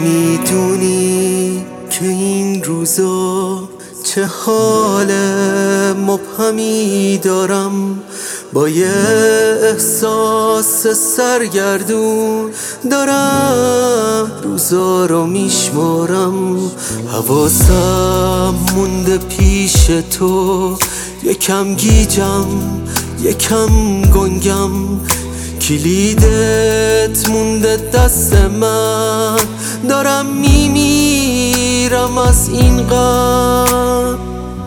نمیدونی که این روزا چه حال مبهمی دارم، با یه احساس سرگردون دارم روزا رو میشمارم. حواسم مونده پیش تو، یکم گیجم یکم گنگم، کلیدت مونده دست من، دارم میمیرم از این غم.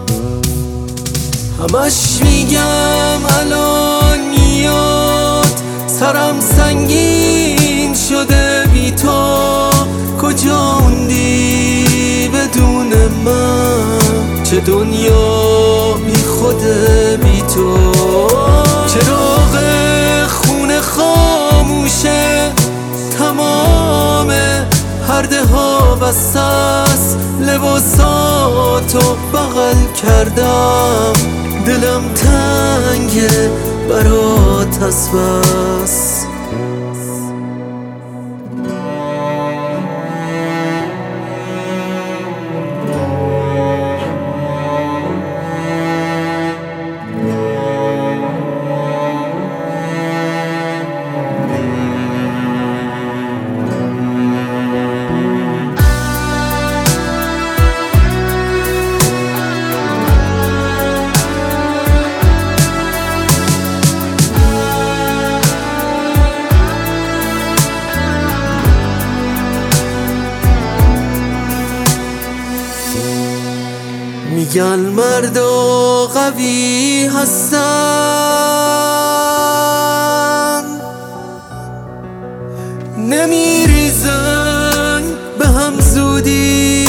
همش میگم الان میاد، سرم سنگین شده بی تو، کجا موندی بدون من؟ چه دنیا بی خود بی تو؟ چراغ خونه خاموشه، تمام پرده ها بساس، لباساتو بغل کردم، دلم تنگه برات از بس. میگن مردا قوی هستن، نمیریزن به هم زودی،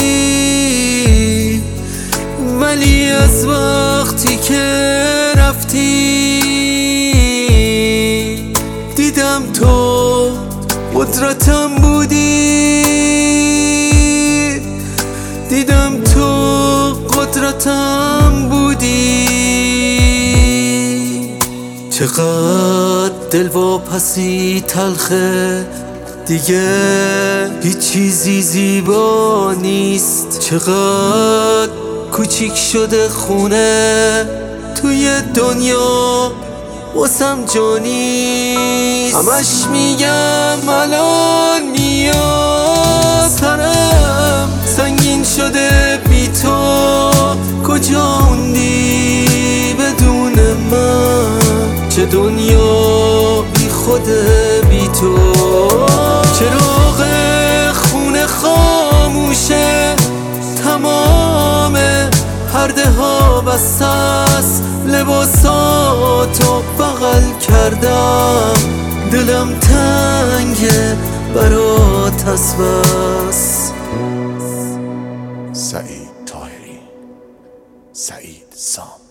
ولی از وقتی که رفتی دیدم تو قدرتم بودی، دیدم تو قدرتم بودی. چقدر دلواپسی تلخه، دیگه هیچ چیزی زیبا نیست، چقدر کوچیک شده خونه توی دنیا واسم جا نیست. همش میگم الان میاد، سرم سنگین شده بی تو، کجا موندی بدون من؟ چه دنیا بی خود بی تو؟ چراغ خونه خاموشه، تمام پرده ها بساس، لباساتو بغل کردم، دلم تنگه برات از بس. سعید طاهری، سعید سام.